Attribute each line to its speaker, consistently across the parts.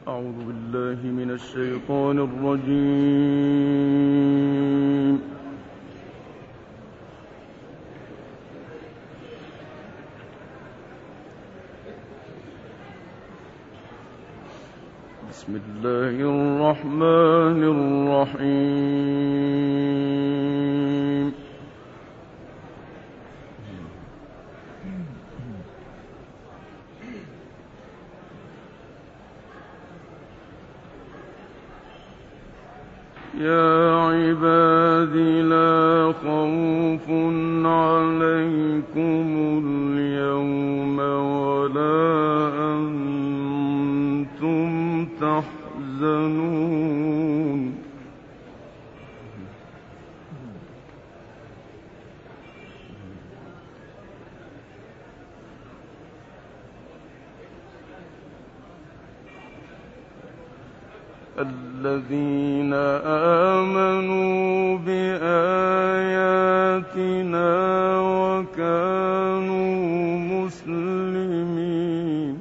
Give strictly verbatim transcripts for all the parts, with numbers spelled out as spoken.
Speaker 1: أعوذ بالله من الشيطان الرجيم. بسم الله الرحمن الرحيم. يا عباد لا خوف عليكم اليوم ولا أنتم تحزنون. الذين آمنوا بآياتنا وكانوا مسلمين.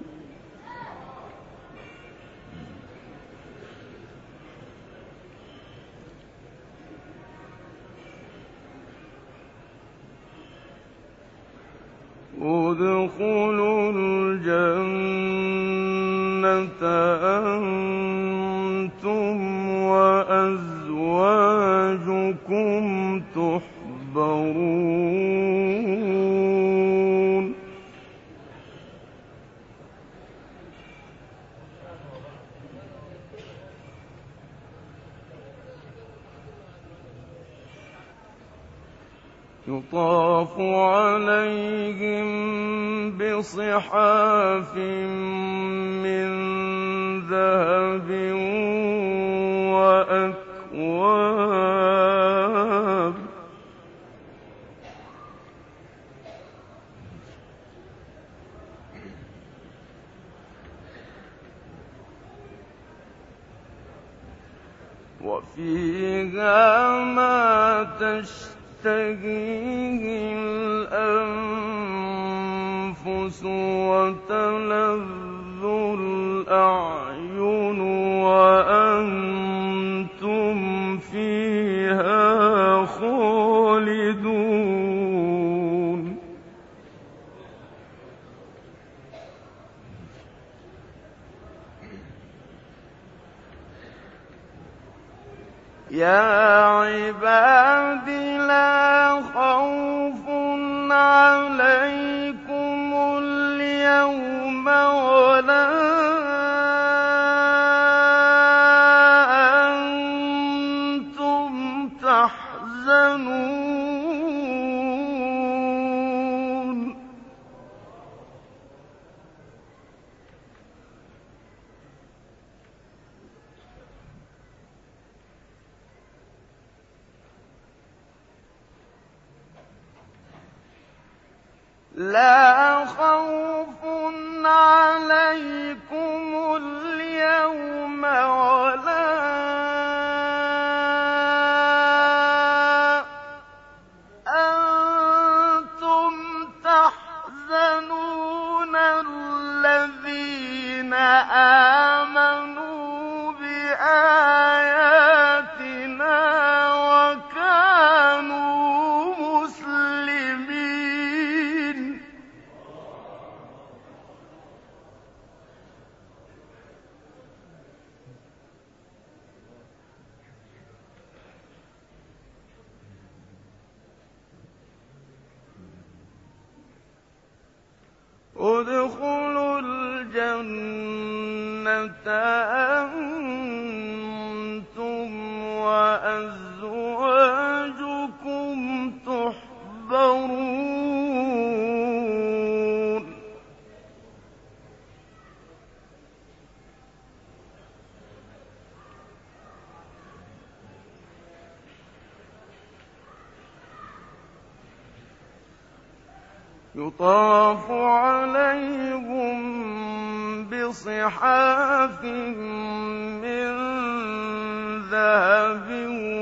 Speaker 1: ادخلوا الجنة أنتم وأزواجكم تحبرون. يطاف عليهم بصحاف من ذهب وأكواب وفيها ما تشتهيه الأنفس وتلذ الأعين وأنتم فيها خالدون. يا عباد لا خوف عليكم اليوم ولا أنتم تحزنون. لا خوف عليكم اليوم ولا أنتم تحزنون. الذين آمنوا بآياتنا وكانوا مسلمين. ادخلوا الجنة أنتم وأزواجكم تحبرون. يطاف عليهم بصحاف من ذهب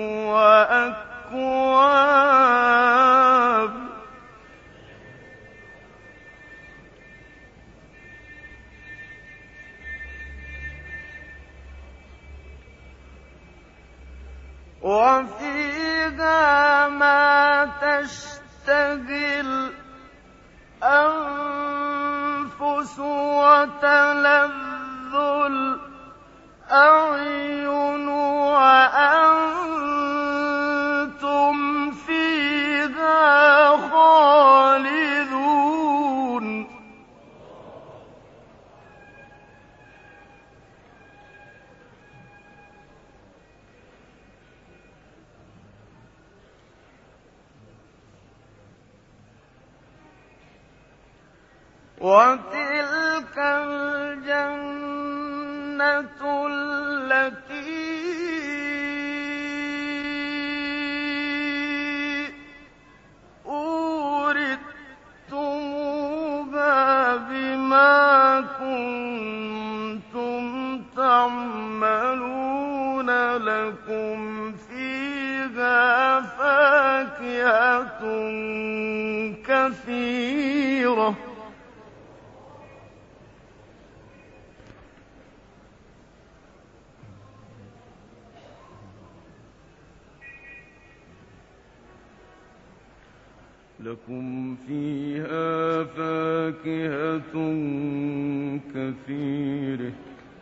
Speaker 1: وأكواب وفيها ما تشتهي الأنفس وتلذ الأعين وأنتم فيها خالدون وتلك الجنة التي أورثتموها بما كنتم تعملون لكم فيها فاكهة كثيرة لكم فيها فاكهة كثيرة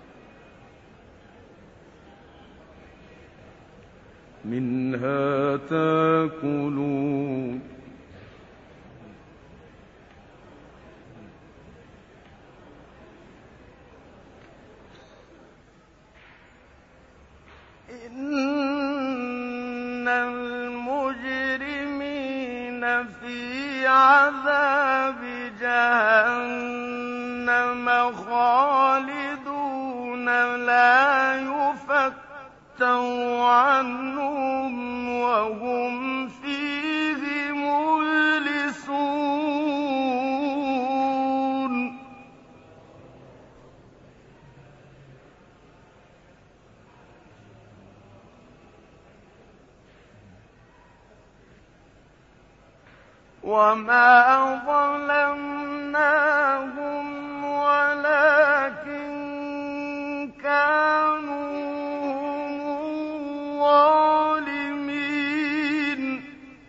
Speaker 1: منها تاكلون إن المجرمين في عذاب جهنم خالدون لا يفتر عنهم وهم فيه مبلسون وما ظلمناهم ولكن كانوا هم الظالمين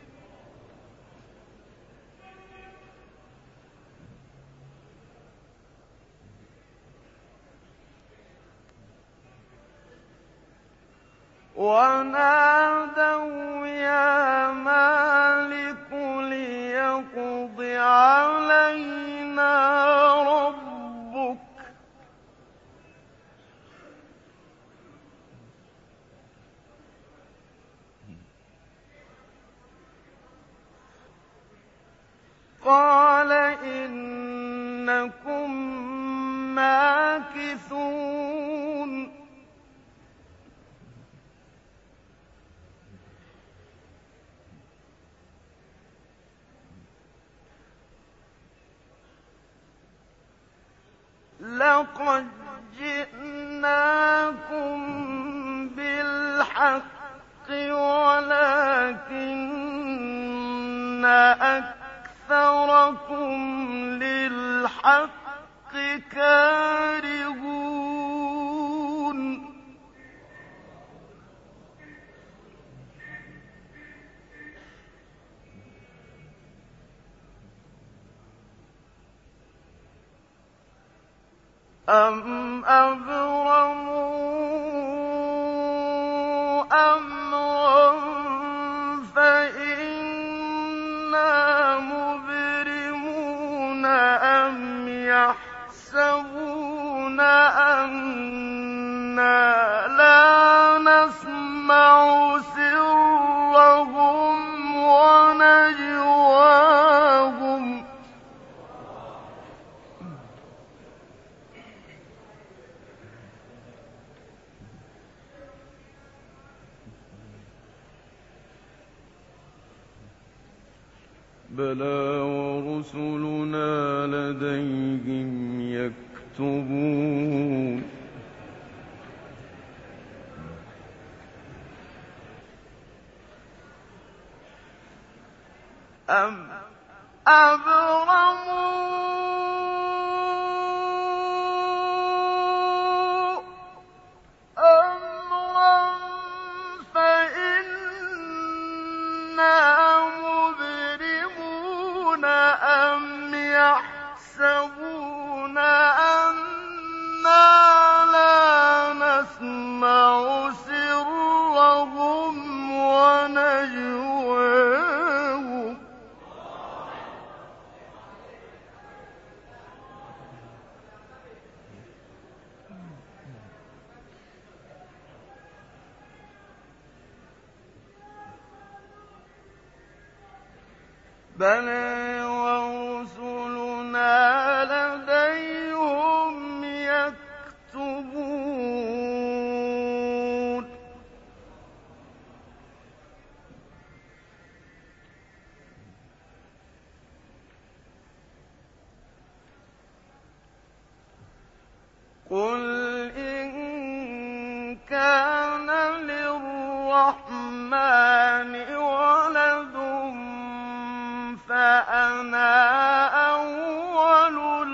Speaker 1: ونادوا يا مالك ليقض علينا ربك قال إنكم ماكثون لقد جئناكم بالحق ولكن أكثركم للحق كارهون أم أبرموا أمرا فإنا مبرمون أم يحسبون أنا لا نسمع سرهم ونجواهم بلى ورسلنا لديهم يكتبون أم أبرموا أمرا فإنا بَلْ وَرُسُلُنَا لَدَيْهِمْ يَكْتُبُونَ قُلْ إِن كَانَ لِلرَّحْمَٰنِ وَلَدٌ فَأَنَا أَوَّلُ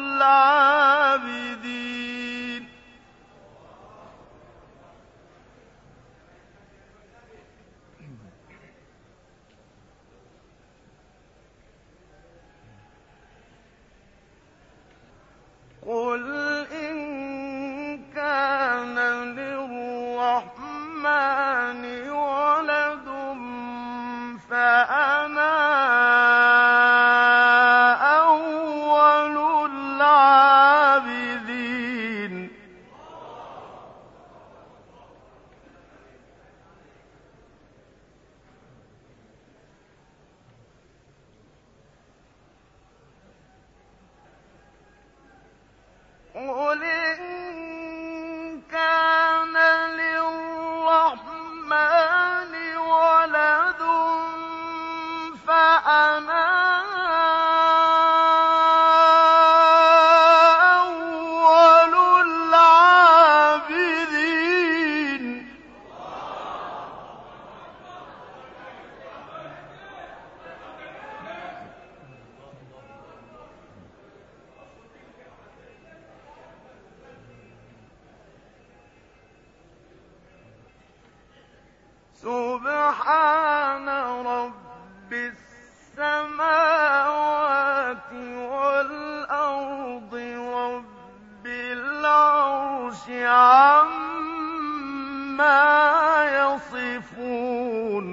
Speaker 1: الْعَابِدِينَ قُلْ إِن كَانَ لِلرَّحْمَٰنِ وَلَدٌ فَأَنَا أَوَّلُ الْعَابِدِينَ قُلْ إِن كَانَ لِلرَّحْمَٰنِ وَلَدٌ فَأَنَا أَوَّلُ الْعَابِدِينَ سُبْحَانَ رَبِّ السَّمَاوَاتِ وَالْأَرْضِ رَبِّ الْعَرْشِ عَمَّا يَصِفُونَ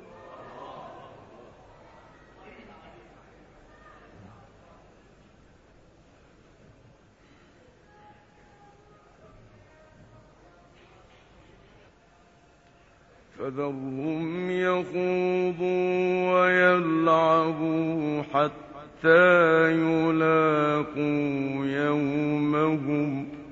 Speaker 1: فَذَرْهُمْ يَخُوضُوا وَيَلْعَبُوا حَتَّىٰ يُلَاقُوا يَوْمَهُمْ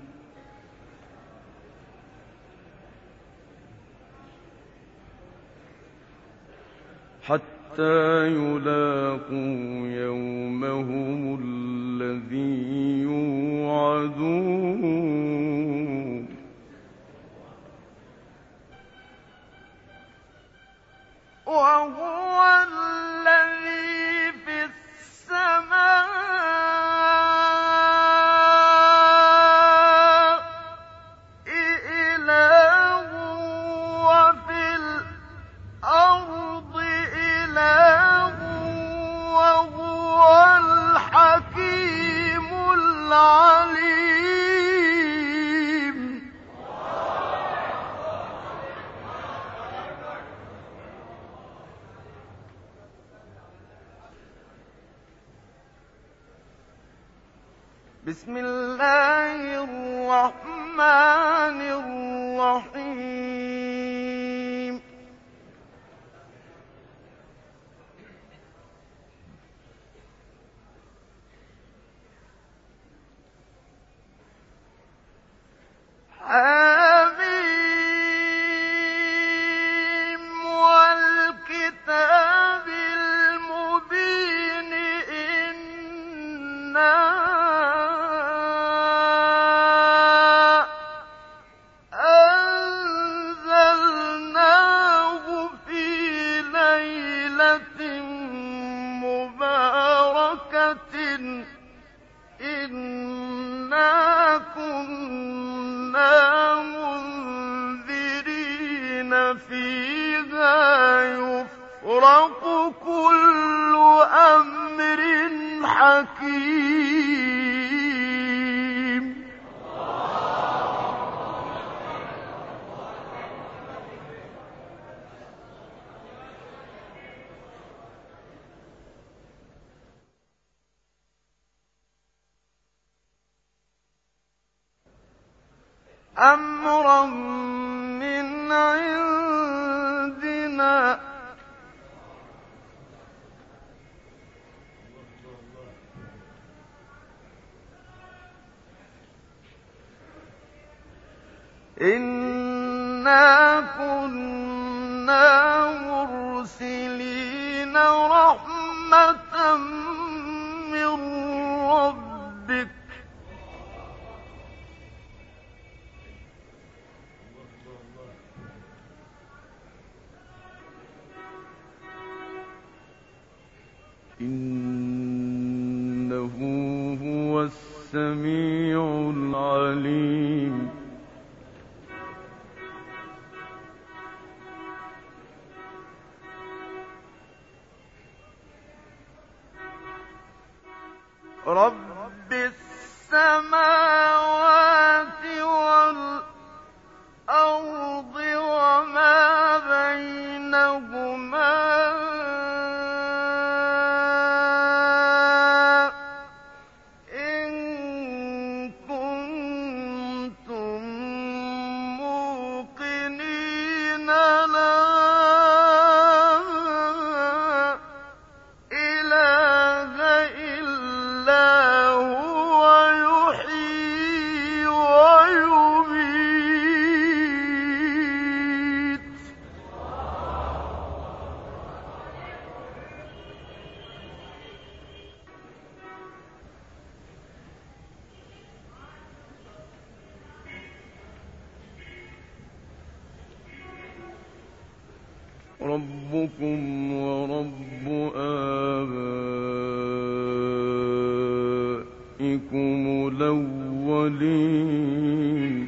Speaker 1: حَتَّىٰ يُلَاقُوا يَوْمَهُمُ الَّذِي يُوعَدُونَ وَهُوَ الَّذِي فِي السَّمَاءِ إِلَٰهٌ وَفِي الْأَرْضِ إِلَٰهٌ وَهُوَ الْحَكِيمُ الْعَلِيمُ بسم الله الرحمن الرحيم حميم والكتاب المبين إنا أنزلناه في ليلة مباركة إنا كنا منذرين فيها يفرق كل أمر حكيم أمرا من عندنا إنا كنا مرسلين رحمة من ربك إنه هو السميع العليم رب السماوات والأرض وما بينهما ربكم ورب آبائكم الأولين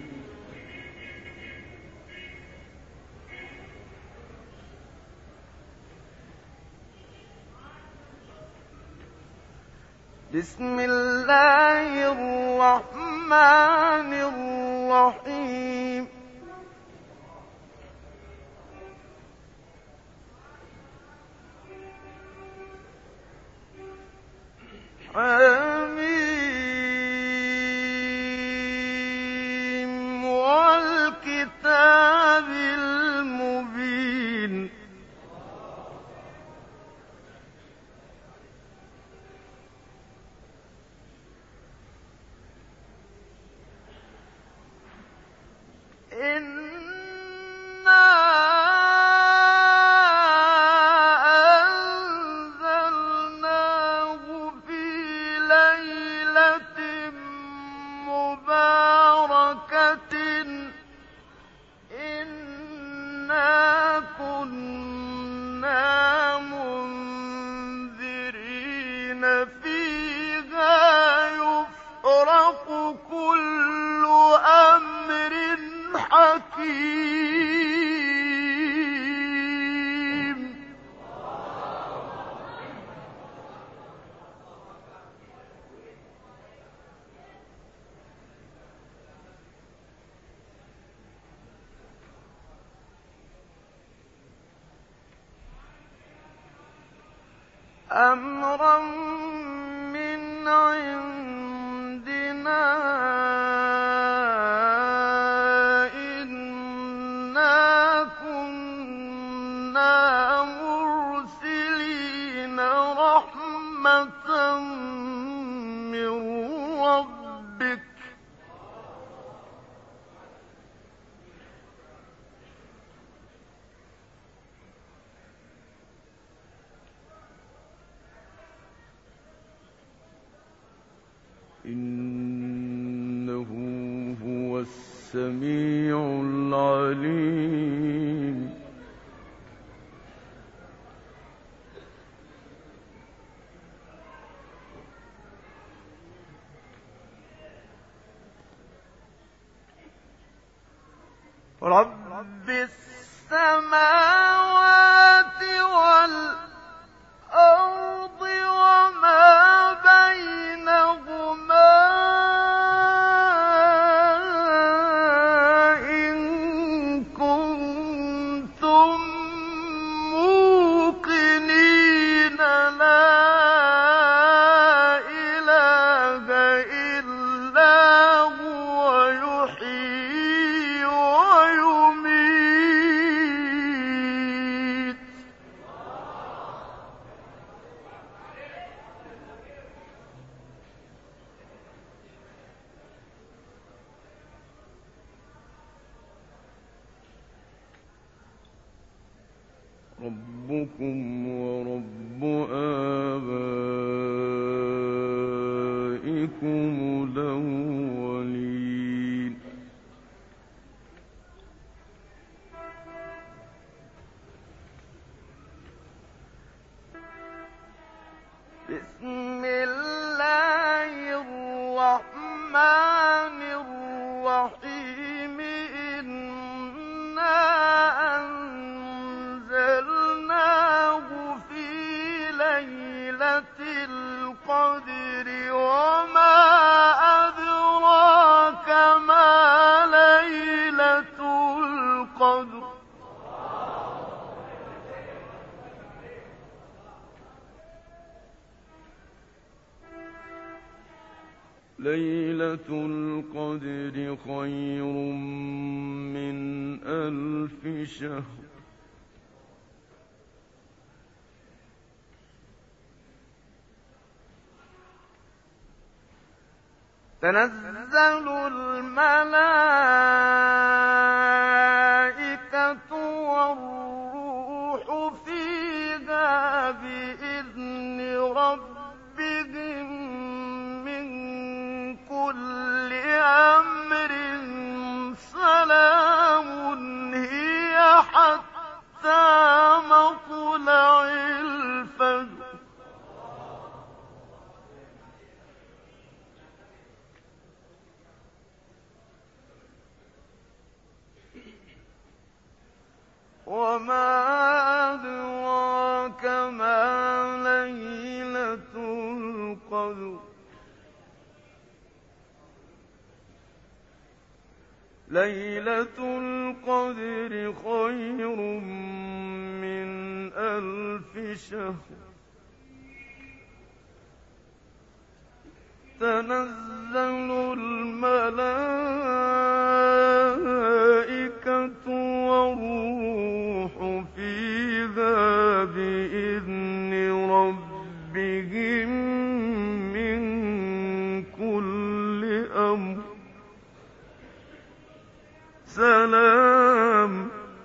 Speaker 1: بسم الله الرحمن الرحيم حميم والكتاب المبين أمرا من عندنا إنا كنا مرسلين رحمة من ربك إنه هو السميع العليم رب السماوات والأرض وما بينهما إن كنتم موقنين لا إله إلا هو يحيي ويميت ربكم ورب آبائكم الأولين. بسم الله الرحمن الرحيم. إنا أنزلناه في ليلة القدر وما أدراك ما ليلة القدر. ليلة القدر خير من ألف شهر. تنزل الملائكة والروح فيها بإذن ربهم من كل أمر. سلام هي حتى مطلع الفجر. وما أدراك ما ليلة القدر. ليلة القدر خير من ألف شهر. تنزل الملائكة والروح فيها بإذن ربهم من كل أمر. سلام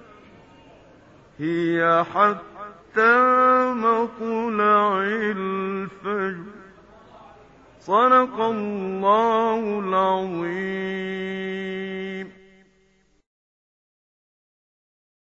Speaker 1: هي حتى مطلع الفجر. صدق الله العظيم.